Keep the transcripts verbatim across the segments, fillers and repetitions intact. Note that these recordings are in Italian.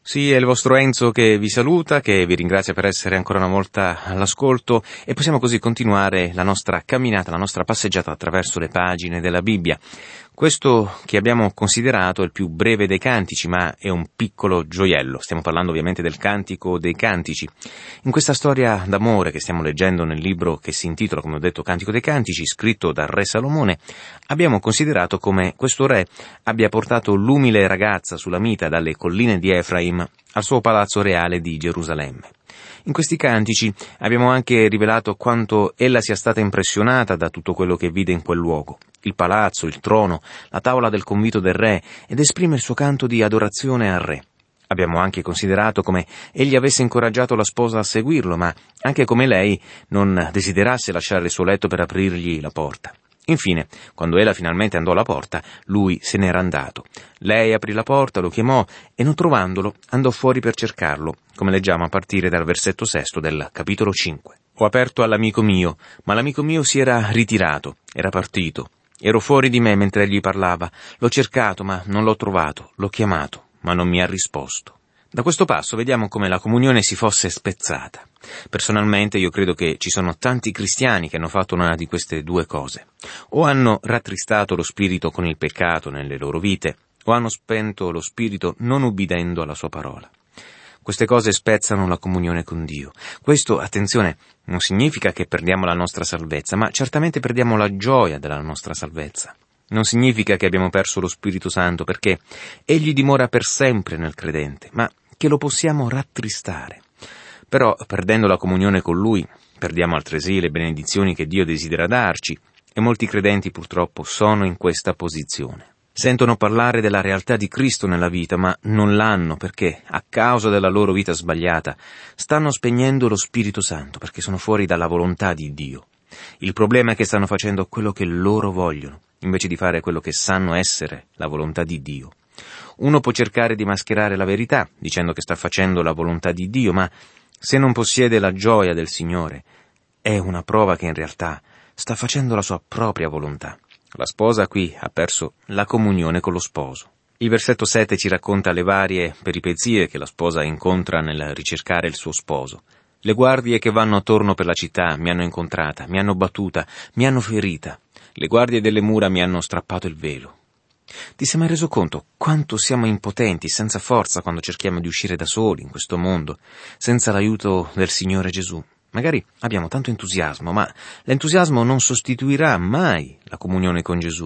Sì, è il vostro Enzo che vi saluta, che vi ringrazia per essere ancora una volta all'ascolto e possiamo così continuare la nostra camminata, la nostra passeggiata attraverso le pagine della Bibbia. Questo che abbiamo considerato è il più breve dei cantici, ma è un piccolo gioiello. Stiamo parlando ovviamente del Cantico dei Cantici. In questa storia d'amore che stiamo leggendo nel libro che si intitola, come ho detto, Cantico dei Cantici, scritto dal re Salomone, abbiamo considerato come questo re abbia portato l'umile ragazza sulamita dalle colline di Efraim al suo palazzo reale di Gerusalemme. In questi cantici abbiamo anche rivelato quanto ella sia stata impressionata da tutto quello che vide in quel luogo, il palazzo, il trono, la tavola del convito del re, ed esprime il suo canto di adorazione al re. Abbiamo anche considerato come egli avesse incoraggiato la sposa a seguirlo, ma anche come lei non desiderasse lasciare il suo letto per aprirgli la porta. Infine, quando ella finalmente andò alla porta, lui se n'era andato. Lei aprì la porta, lo chiamò e non trovandolo andò fuori per cercarlo, come leggiamo a partire dal versetto sesto del capitolo cinque. Ho aperto all'amico mio, ma l'amico mio si era ritirato, era partito. Ero fuori di me mentre egli parlava. L'ho cercato, ma non l'ho trovato. L'ho chiamato, ma non mi ha risposto. Da questo passo vediamo come la comunione si fosse spezzata. Personalmente io credo che ci sono tanti cristiani che hanno fatto una di queste due cose. O hanno rattristato lo spirito con il peccato nelle loro vite, o hanno spento lo spirito non ubbidendo alla sua parola. Queste cose spezzano la comunione con Dio. Questo, attenzione, non significa che perdiamo la nostra salvezza, ma certamente perdiamo la gioia della nostra salvezza. Non significa che abbiamo perso lo Spirito Santo, perché Egli dimora per sempre nel credente, ma che lo possiamo rattristare. Però, perdendo la comunione con Lui, perdiamo altresì le benedizioni che Dio desidera darci, e molti credenti purtroppo sono in questa posizione. Sentono parlare della realtà di Cristo nella vita, ma non l'hanno perché, a causa della loro vita sbagliata, stanno spegnendo lo Spirito Santo, perché sono fuori dalla volontà di Dio. Il problema è che stanno facendo quello che loro vogliono, invece di fare quello che sanno essere la volontà di Dio. Uno può cercare di mascherare la verità, dicendo che sta facendo la volontà di Dio, ma se non possiede la gioia del Signore, è una prova che in realtà sta facendo la sua propria volontà. La sposa qui ha perso la comunione con lo sposo. Il versetto sette ci racconta le varie peripezie che la sposa incontra nel ricercare il suo sposo. Le guardie che vanno attorno per la città mi hanno incontrata, mi hanno battuta, mi hanno ferita. Le guardie delle mura mi hanno strappato il velo. Ti sei mai reso conto quanto siamo impotenti, senza forza, quando cerchiamo di uscire da soli in questo mondo, senza l'aiuto del Signore Gesù? Magari abbiamo tanto entusiasmo, ma l'entusiasmo non sostituirà mai la comunione con Gesù.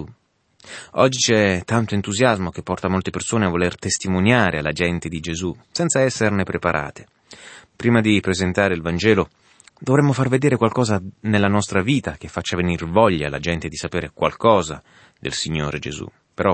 Oggi c'è tanto entusiasmo che porta molte persone a voler testimoniare alla gente di Gesù, senza esserne preparate. Prima di presentare il Vangelo, dovremmo far vedere qualcosa nella nostra vita che faccia venire voglia alla gente di sapere qualcosa del Signore Gesù. Però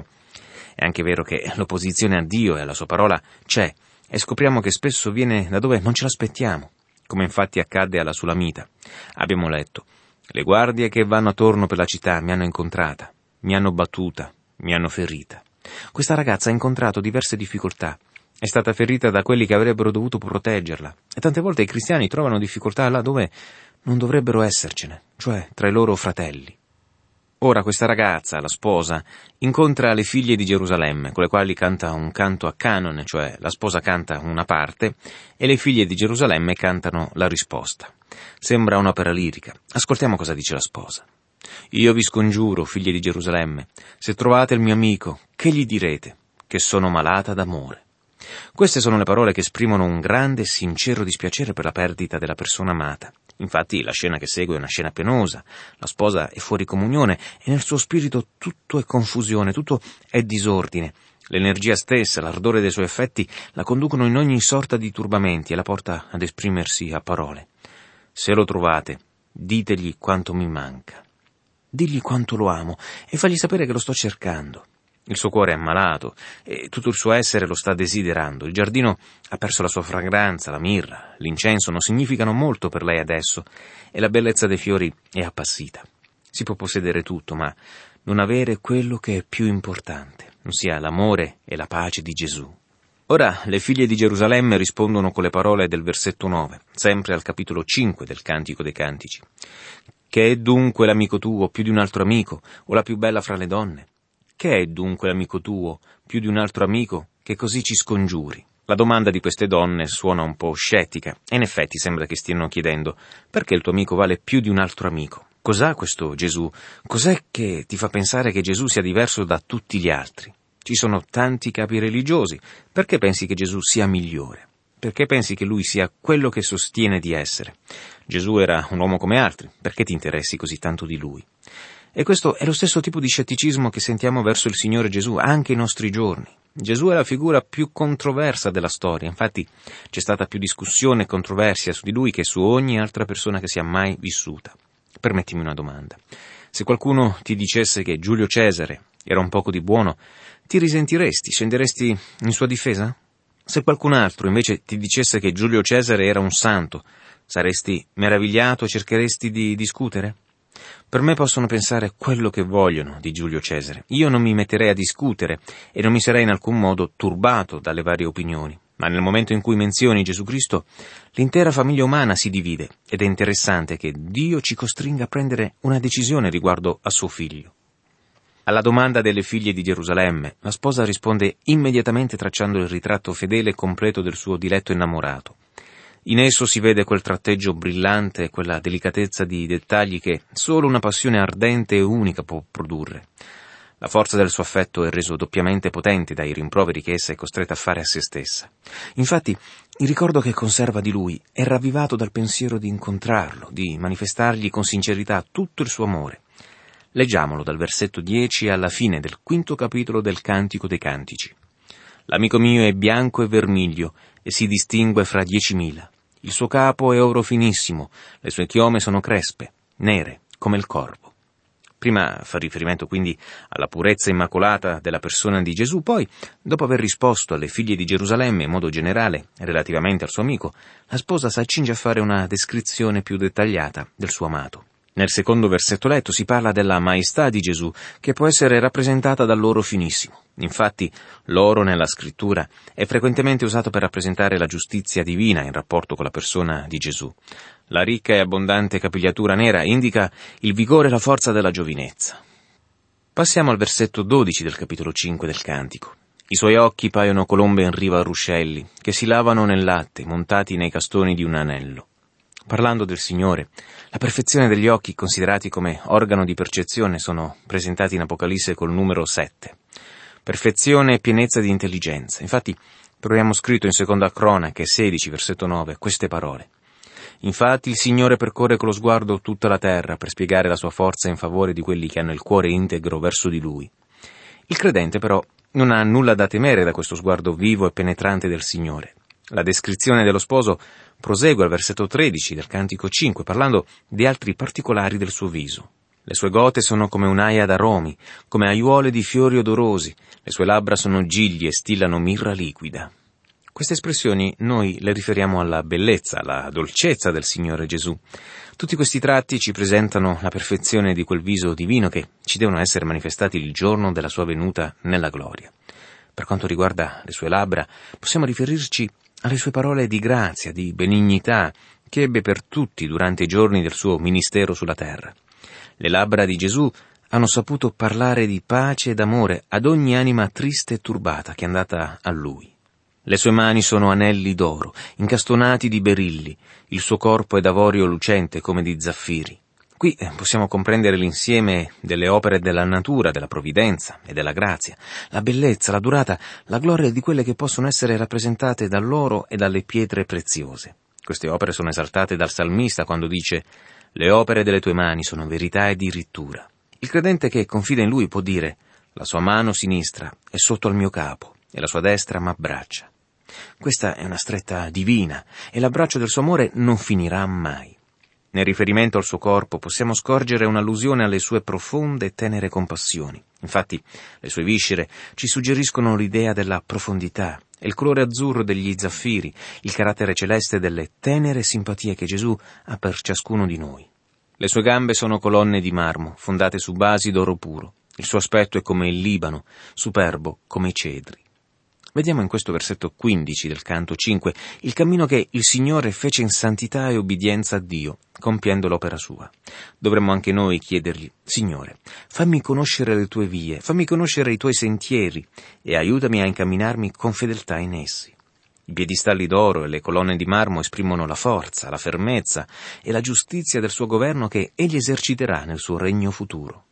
è anche vero che l'opposizione a Dio e alla sua parola c'è, e scopriamo che spesso viene da dove non ce l'aspettiamo, come infatti accadde alla Sulamita. Abbiamo letto: le guardie che vanno attorno per la città mi hanno incontrata, mi hanno battuta, mi hanno ferita. Questa ragazza ha incontrato diverse difficoltà, è stata ferita da quelli che avrebbero dovuto proteggerla, e tante volte i cristiani trovano difficoltà là dove non dovrebbero essercene, cioè tra i loro fratelli. Ora questa ragazza, la sposa, incontra le figlie di Gerusalemme, con le quali canta un canto a canone, cioè la sposa canta una parte e le figlie di Gerusalemme cantano la risposta. Sembra un'opera lirica. Ascoltiamo cosa dice la sposa. Io vi scongiuro, figlie di Gerusalemme, se trovate il mio amico, che gli direte? Che sono malata d'amore. Queste sono le parole che esprimono un grande e sincero dispiacere per la perdita della persona amata. Infatti la scena che segue è una scena penosa, la sposa è fuori comunione e nel suo spirito tutto è confusione, tutto è disordine. L'energia stessa, l'ardore dei suoi affetti la conducono in ogni sorta di turbamenti e la porta ad esprimersi a parole. Se lo trovate, ditegli quanto mi manca. Digli quanto lo amo e fagli sapere che lo sto cercando. Il suo cuore è ammalato e tutto il suo essere lo sta desiderando. Il giardino ha perso la sua fragranza, la mirra, l'incenso non significano molto per lei adesso e la bellezza dei fiori è appassita. Si può possedere tutto, ma non avere quello che è più importante, ossia l'amore e la pace di Gesù. Ora le figlie di Gerusalemme rispondono con le parole del versetto nove, sempre al capitolo cinque del Cantico dei Cantici. Che è dunque l'amico tuo più di un altro amico, o la più bella fra le donne? Che è dunque l'amico tuo più di un altro amico che così ci scongiuri? La domanda di queste donne suona un po' scettica e in effetti sembra che stiano chiedendo: perché il tuo amico vale più di un altro amico? Cos'ha questo Gesù? Cos'è che ti fa pensare che Gesù sia diverso da tutti gli altri? Ci sono tanti capi religiosi, perché pensi che Gesù sia migliore? Perché pensi che lui sia quello che sostiene di essere? Gesù era un uomo come altri, perché ti interessi così tanto di lui? E questo è lo stesso tipo di scetticismo che sentiamo verso il Signore Gesù anche ai nostri giorni. Gesù è la figura più controversa della storia, infatti c'è stata più discussione e controversia su di lui che su ogni altra persona che sia mai vissuta. Permettimi una domanda. Se qualcuno ti dicesse che Giulio Cesare era un poco di buono, ti risentiresti, scenderesti in sua difesa? Se qualcun altro invece ti dicesse che Giulio Cesare era un santo, saresti meravigliato e cercheresti di discutere? Per me possono pensare quello che vogliono di Giulio Cesare. Io non mi metterei a discutere e non mi sarei in alcun modo turbato dalle varie opinioni. Ma nel momento in cui menzioni Gesù Cristo, l'intera famiglia umana si divide ed è interessante che Dio ci costringa a prendere una decisione riguardo a suo figlio. Alla domanda delle figlie di Gerusalemme, la sposa risponde immediatamente tracciando il ritratto fedele e completo del suo diletto innamorato. In esso si vede quel tratteggio brillante e quella delicatezza di dettagli che solo una passione ardente e unica può produrre. La forza del suo affetto è reso doppiamente potente dai rimproveri che essa è costretta a fare a se stessa. Infatti, il ricordo che conserva di lui è ravvivato dal pensiero di incontrarlo, di manifestargli con sincerità tutto il suo amore. Leggiamolo dal versetto dieci alla fine del quinto capitolo del Cantico dei Cantici. L'amico mio è bianco e vermiglio e si distingue fra diecimila. Il suo capo è oro finissimo, le sue chiome sono crespe, nere come il corvo. Prima fa riferimento quindi alla purezza immacolata della persona di Gesù, poi, dopo aver risposto alle figlie di Gerusalemme in modo generale relativamente al suo amico, la sposa s'accinge a fare una descrizione più dettagliata del suo amato. Nel secondo versetto letto si parla della maestà di Gesù, che può essere rappresentata dall'oro finissimo. Infatti, l'oro nella scrittura è frequentemente usato per rappresentare la giustizia divina in rapporto con la persona di Gesù. La ricca e abbondante capigliatura nera indica il vigore e la forza della giovinezza. Passiamo al versetto dodici del capitolo cinque del Cantico. I suoi occhi paiono colombe in riva a ruscelli, che si lavano nel latte, montati nei castoni di un anello. Parlando del Signore, la perfezione degli occhi considerati come organo di percezione sono presentati in Apocalisse col numero sette. Perfezione e pienezza di intelligenza. Infatti troviamo scritto in seconda Cronache sedici, versetto nove, queste parole. Infatti il Signore percorre con lo sguardo tutta la terra per spiegare la sua forza in favore di quelli che hanno il cuore integro verso di Lui. Il credente però non ha nulla da temere da questo sguardo vivo e penetrante del Signore. La descrizione dello sposo prosegue al versetto tredici del Cantico cinque, parlando di altri particolari del suo viso. Le sue gote sono come un'aia d'aromi, come aiuole di fiori odorosi, le sue labbra sono gigli e stillano mirra liquida. Queste espressioni noi le riferiamo alla bellezza, alla dolcezza del Signore Gesù. Tutti questi tratti ci presentano la perfezione di quel viso divino che ci devono essere manifestati il giorno della sua venuta nella gloria. Per quanto riguarda le sue labbra, possiamo riferirci alle sue parole di grazia, di benignità, che ebbe per tutti durante i giorni del suo ministero sulla terra. Le labbra di Gesù hanno saputo parlare di pace ed amore ad ogni anima triste e turbata che è andata a Lui. Le sue mani sono anelli d'oro, incastonati di berilli, il suo corpo è d'avorio lucente come di zaffiri. Qui possiamo comprendere l'insieme delle opere della natura, della provvidenza e della grazia, la bellezza, la durata, la gloria di quelle che possono essere rappresentate dall'oro e dalle pietre preziose. Queste opere sono esaltate dal salmista quando dice: «Le opere delle tue mani sono verità e dirittura». Il credente che confida in Lui può dire: «La sua mano sinistra è sotto al mio capo e la sua destra m'abbraccia». Questa è una stretta divina e l'abbraccio del suo amore non finirà mai. Nel riferimento al suo corpo possiamo scorgere un'allusione alle sue profonde e tenere compassioni. Infatti, le sue viscere ci suggeriscono l'idea della profondità e il colore azzurro degli zaffiri, il carattere celeste delle tenere simpatie che Gesù ha per ciascuno di noi. Le sue gambe sono colonne di marmo, fondate su basi d'oro puro. Il suo aspetto è come il Libano, superbo come i cedri. Vediamo in questo versetto quindici del canto cinque il cammino che il Signore fece in santità e obbedienza a Dio, compiendo l'opera sua. Dovremmo anche noi chiedergli: Signore, fammi conoscere le tue vie, fammi conoscere i tuoi sentieri e aiutami a incamminarmi con fedeltà in essi. I piedistalli d'oro e le colonne di marmo esprimono la forza, la fermezza e la giustizia del suo governo che egli eserciterà nel suo regno futuro.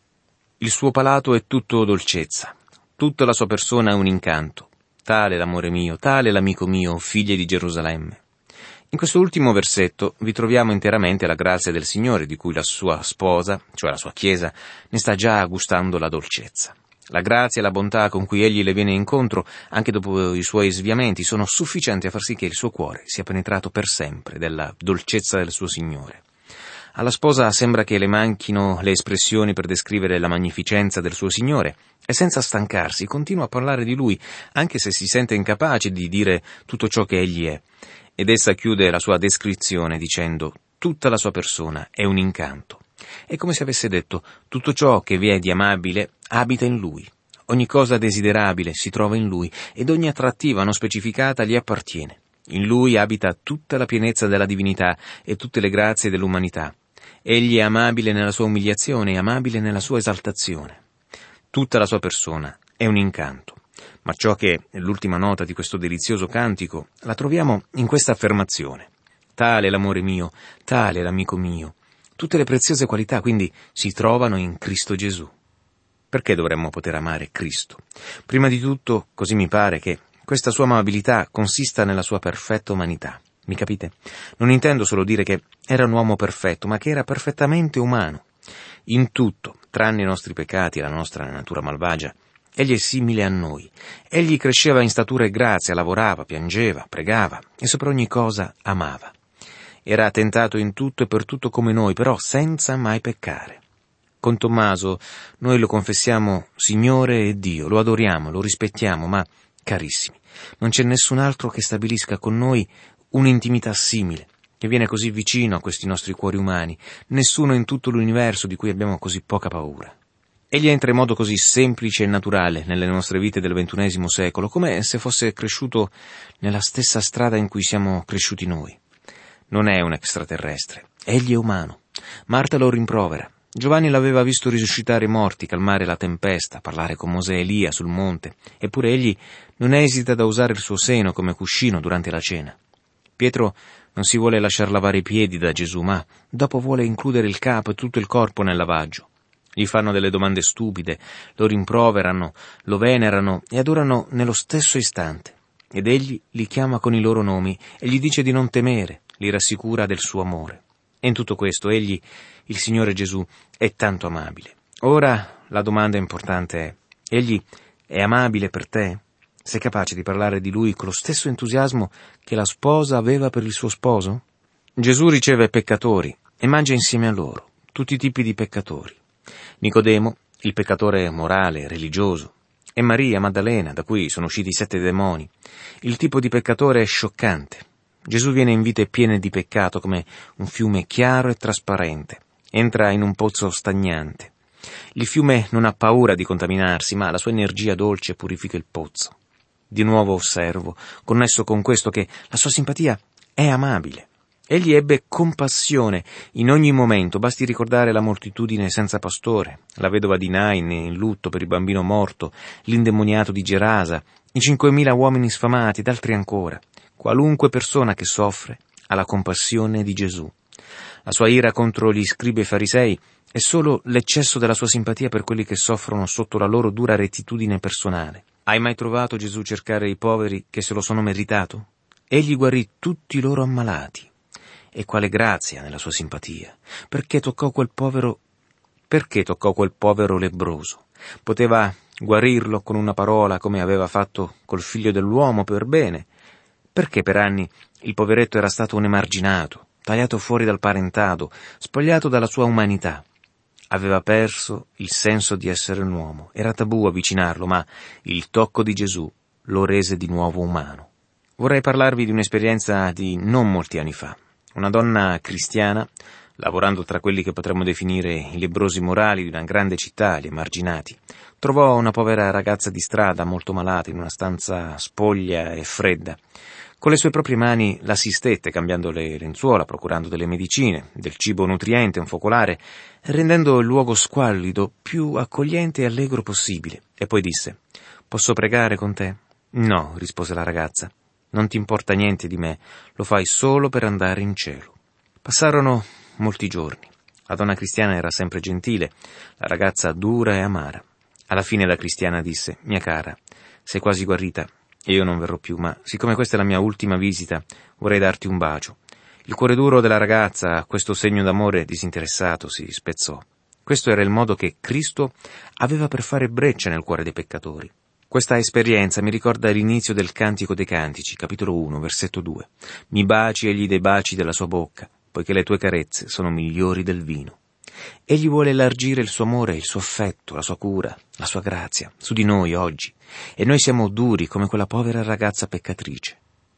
Il suo palato è tutto dolcezza, tutta la sua persona è un incanto. Tale l'amore mio, tale l'amico mio, figlie di Gerusalemme. In questo ultimo versetto vi troviamo interamente la grazia del Signore, di cui la sua sposa, cioè la sua Chiesa, ne sta già gustando la dolcezza. La grazia e la bontà con cui egli le viene incontro, anche dopo i suoi sviamenti, sono sufficienti a far sì che il suo cuore sia penetrato per sempre della dolcezza del suo Signore. Alla sposa sembra che le manchino le espressioni per descrivere la magnificenza del suo Signore, e senza stancarsi continua a parlare di Lui, anche se si sente incapace di dire tutto ciò che egli è. Ed essa chiude la sua descrizione dicendo: tutta la sua persona è un incanto. È come se avesse detto: tutto ciò che vi è di amabile abita in Lui. Ogni cosa desiderabile si trova in Lui, ed ogni attrattiva non specificata gli appartiene. In Lui abita tutta la pienezza della divinità e tutte le grazie dell'umanità. Egli è amabile nella sua umiliazione e amabile nella sua esaltazione. Tutta la sua persona è un incanto. Ma ciò che è l'ultima nota di questo delizioso cantico la troviamo in questa affermazione: tale l'amore mio, tale l'amico mio. Tutte le preziose qualità quindi si trovano in Cristo Gesù. Perché dovremmo poter amare Cristo? Prima di tutto, così mi pare, che questa sua amabilità consista nella sua perfetta umanità. Mi capite? Non intendo solo dire che era un uomo perfetto, ma che era perfettamente umano. In tutto, tranne i nostri peccati e la nostra natura malvagia, egli è simile a noi. Egli cresceva in statura e grazia, lavorava, piangeva, pregava e sopra ogni cosa amava. Era tentato in tutto e per tutto come noi, però senza mai peccare. Con Tommaso noi lo confessiamo Signore e Dio, lo adoriamo, lo rispettiamo, ma, carissimi, non c'è nessun altro che stabilisca con noi un'intimità simile, che viene così vicino a questi nostri cuori umani, nessuno in tutto l'universo di cui abbiamo così poca paura. Egli entra in modo così semplice e naturale nelle nostre vite del ventunesimo secolo, come se fosse cresciuto nella stessa strada in cui siamo cresciuti noi. Non è un extraterrestre, egli è umano. Marta lo rimprovera. Giovanni l'aveva visto risuscitare i morti, calmare la tempesta, parlare con Mosè e Elia sul monte, eppure egli non esita ad usare il suo seno come cuscino durante la cena. Pietro non si vuole lasciar lavare i piedi da Gesù, ma dopo vuole includere il capo e tutto il corpo nel lavaggio. Gli fanno delle domande stupide, lo rimproverano, lo venerano e adorano nello stesso istante. Ed egli li chiama con i loro nomi e gli dice di non temere, li rassicura del suo amore. E in tutto questo egli, il Signore Gesù, è tanto amabile. Ora la domanda importante è: egli è amabile per te? Sei capace di parlare di lui con lo stesso entusiasmo che la sposa aveva per il suo sposo? Gesù riceve peccatori e mangia insieme a loro, tutti i tipi di peccatori. Nicodemo, il peccatore morale, religioso, e Maria Maddalena, da cui sono usciti i sette demoni. Il tipo di peccatore è scioccante. Gesù viene in vite piene di peccato come un fiume chiaro e trasparente. Entra in un pozzo stagnante. Il fiume non ha paura di contaminarsi, ma la sua energia dolce purifica il pozzo. Di nuovo osservo, connesso con questo, che la sua simpatia è amabile. Egli ebbe compassione in ogni momento, basti ricordare la moltitudine senza pastore, la vedova di Nain in lutto per il bambino morto, l'indemoniato di Gerasa, i cinquemila uomini sfamati ed altri ancora. Qualunque persona che soffre ha la compassione di Gesù. La sua ira contro gli scribi e farisei è solo l'eccesso della sua simpatia per quelli che soffrono sotto la loro dura rettitudine personale. Hai mai trovato Gesù cercare i poveri che se lo sono meritato? Egli guarì tutti i loro ammalati. E quale grazia nella sua simpatia! Perché toccò quel povero, perché toccò quel povero lebbroso? Poteva guarirlo con una parola come aveva fatto col figlio dell'uomo per bene. Perché per anni il poveretto era stato un emarginato, tagliato fuori dal parentado, spogliato dalla sua umanità. Aveva perso il senso di essere un uomo, era tabù avvicinarlo, ma il tocco di Gesù lo rese di nuovo umano. Vorrei parlarvi di un'esperienza di non molti anni fa. Una donna cristiana, lavorando tra quelli che potremmo definire i lebbrosi morali di una grande città, gli emarginati, trovò una povera ragazza di strada molto malata in una stanza spoglia e fredda. Con le sue proprie mani l'assistette, cambiando le lenzuola, procurando delle medicine, del cibo nutriente, un focolare, rendendo il luogo squallido più accogliente e allegro possibile. E poi disse: «Posso pregare con te?» «No», rispose la ragazza. Non ti importa niente di me, lo fai solo per andare in cielo. Passarono molti giorni. La donna cristiana era sempre gentile, la ragazza dura e amara. Alla fine la cristiana disse: «Mia cara, sei quasi guarita e io non verrò più, ma siccome questa è la mia ultima visita, vorrei darti un bacio». Il cuore duro della ragazza, a questo segno d'amore disinteressato, si spezzò. Questo era il modo che Cristo aveva per fare breccia nel cuore dei peccatori. Questa esperienza mi ricorda l'inizio del Cantico dei Cantici, capitolo uno, versetto due. «Mi baci egli dei baci della sua bocca, poiché le tue carezze sono migliori del vino». Egli vuole elargire il suo amore, il suo affetto, la sua cura, la sua grazia su di noi oggi, e noi siamo duri come quella povera ragazza peccatrice.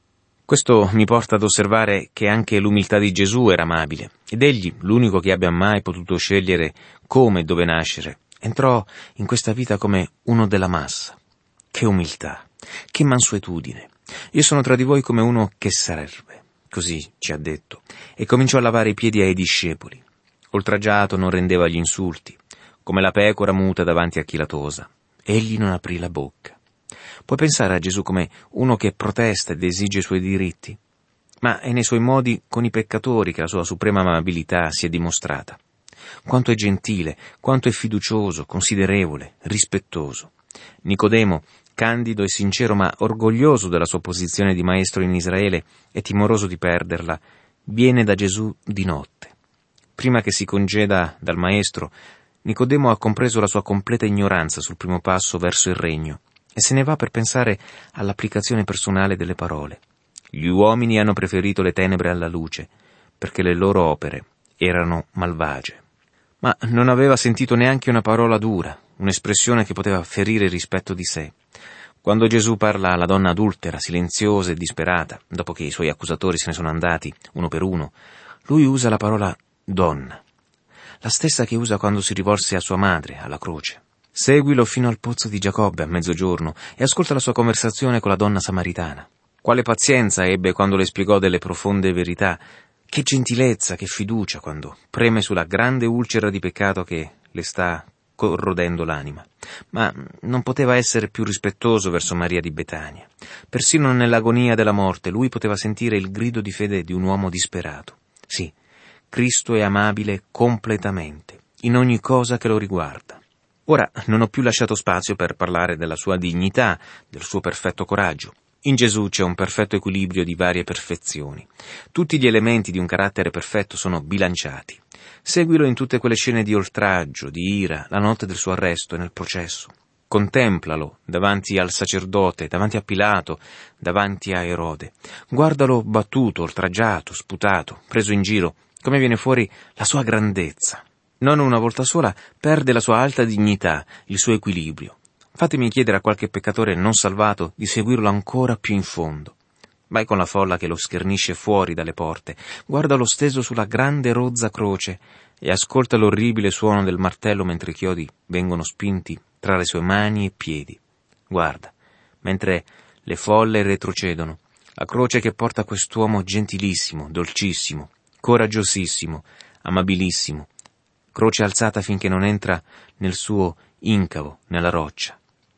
Questo mi porta ad osservare che anche l'umiltà di Gesù era amabile, ed egli, l'unico che abbia mai potuto scegliere come e dove nascere, entrò in questa vita come uno della massa. Che umiltà, che mansuetudine. Io sono tra di voi come uno che serve, così ci ha detto, e cominciò a lavare i piedi ai discepoli. Oltraggiato non rendeva gli insulti, come la pecora muta davanti a chi la tosa. Egli non aprì la bocca. Puoi pensare a Gesù come uno che protesta ed esige i suoi diritti? Ma è nei suoi modi con i peccatori che la sua suprema amabilità si è dimostrata. Quanto è gentile, quanto è fiducioso, considerevole, rispettoso. Nicodemo, candido e sincero ma orgoglioso della sua posizione di maestro in Israele e timoroso di perderla, viene da Gesù di notte. Prima che si congeda dal maestro, Nicodemo ha compreso la sua completa ignoranza sul primo passo verso il regno e se ne va per pensare all'applicazione personale delle parole. Gli uomini hanno preferito le tenebre alla luce, perché le loro opere erano malvagie. Ma non aveva sentito neanche una parola dura, un'espressione che poteva ferire il rispetto di sé. Quando Gesù parla alla donna adultera, silenziosa e disperata, dopo che i suoi accusatori se ne sono andati uno per uno, lui usa la parola donna, la stessa che usa quando si rivolse a sua madre, alla croce. Seguilo fino al pozzo di Giacobbe a mezzogiorno e ascolta la sua conversazione con la donna samaritana. Quale pazienza ebbe quando le spiegò delle profonde verità. Che gentilezza, che fiducia quando preme sulla grande ulcera di peccato che le sta corrodendo l'anima. Ma non poteva essere più rispettoso verso Maria di Betania. Persino nell'agonia della morte lui poteva sentire il grido di fede di un uomo disperato. Sì, Cristo è amabile completamente, in ogni cosa che lo riguarda. Ora non ho più lasciato spazio per parlare della sua dignità, del suo perfetto coraggio. In Gesù c'è un perfetto equilibrio di varie perfezioni. Tutti gli elementi di un carattere perfetto sono bilanciati. Seguilo in tutte quelle scene di oltraggio, di ira, la notte del suo arresto e nel processo. Contemplalo davanti al sacerdote, davanti a Pilato, davanti a Erode. Guardalo battuto, oltraggiato, sputato, preso in giro, come viene fuori la sua grandezza. Non una volta sola perde la sua alta dignità, il suo equilibrio. Fatemi chiedere a qualche peccatore non salvato di seguirlo ancora più in fondo. Vai con la folla che lo schernisce fuori dalle porte, guardalo steso sulla grande rozza croce e ascolta l'orribile suono del martello mentre i chiodi vengono spinti tra le sue mani e piedi. Guarda, mentre le folle retrocedono, la croce che porta quest'uomo gentilissimo, dolcissimo, coraggiosissimo, amabilissimo, croce alzata finché non entra nel suo incavo, nella roccia.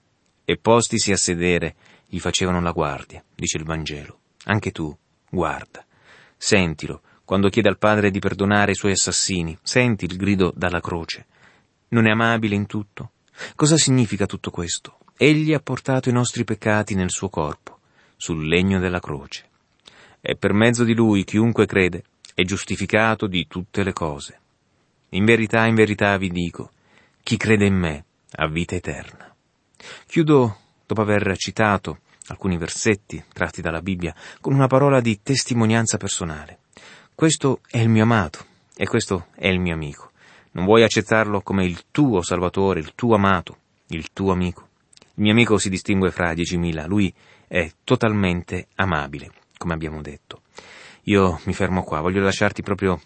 E postisi a sedere, gli facevano la guardia, dice il Vangelo. Anche tu, guarda. Sentilo, quando chiede al Padre di perdonare i suoi assassini, senti il grido dalla croce. Non è amabile in tutto? Cosa significa tutto questo? Egli ha portato i nostri peccati nel suo corpo, sul legno della croce. E per mezzo di lui chiunque crede è giustificato di tutte le cose. In verità, in verità vi dico, chi crede in me ha vita eterna. Chiudo, dopo aver citato alcuni versetti tratti dalla Bibbia, con una parola di testimonianza personale. Questo è il mio amato e questo è il mio amico. Non vuoi accettarlo come il tuo Salvatore, il tuo amato, il tuo amico? Il mio amico si distingue fra diecimila, lui è totalmente amabile, come abbiamo detto. Io mi fermo qua, voglio lasciarti proprio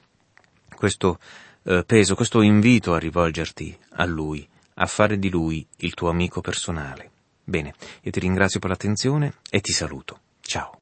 questo eh, peso, questo invito a rivolgerti a lui, a fare di lui il tuo amico personale. Bene, io ti ringrazio per l'attenzione e ti saluto. Ciao.